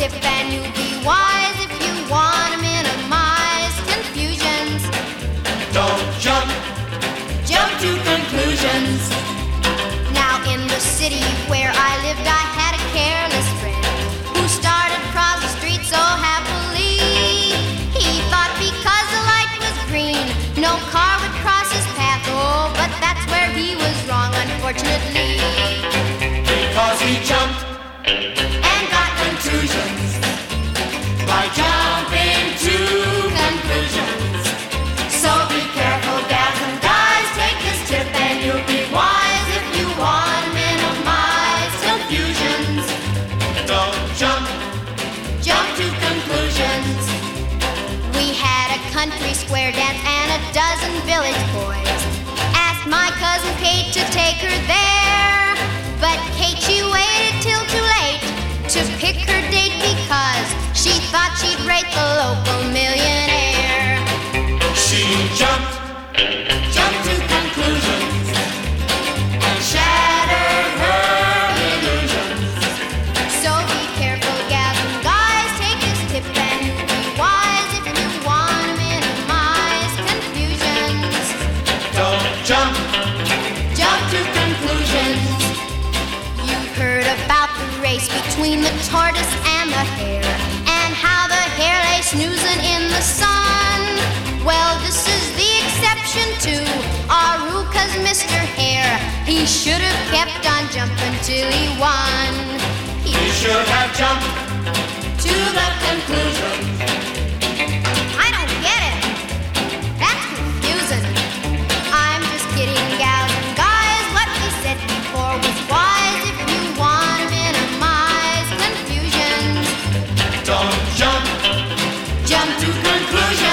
tip and you'll be wise if you want to minimize confusions. Don't jump to conclusions. Now in the city where I lived, I had a careless friend who started across the street so happily. He thought because the light was green, no car would cross his path. Oh, but that's where he was wrong, unfortunately. Because he jumped And got contusions by jumping to conclusions. So be careful, gals and guys. Take this tip and you'll be wise if you want to minimize confusions. Don't jump to conclusions. We had a country square dance and a dozen village boys asked my cousin Kate to take her there. But Kate, she waited till too late to pick her date because she thought she'd rate the local millionaire. She jumped to conclusions and shattered her illusions. So be careful, gals and guys. Take this tip and you'll be wise if you want to minimize confusions. Don't jump to conclusions. You've heard about the race between the tortoise and the hare, and how the hare lay snoozing in the sun. Well, this is the exception to our rule, 'cause Mr. Hare, he should have kept on jumping till he won. He should have jumped to the conclusion. I don't get it. That's confusing. I'm just kidding, gals and guys. What we said before was wise if you want to minimize confusions. Don't jump Jump to conclusions.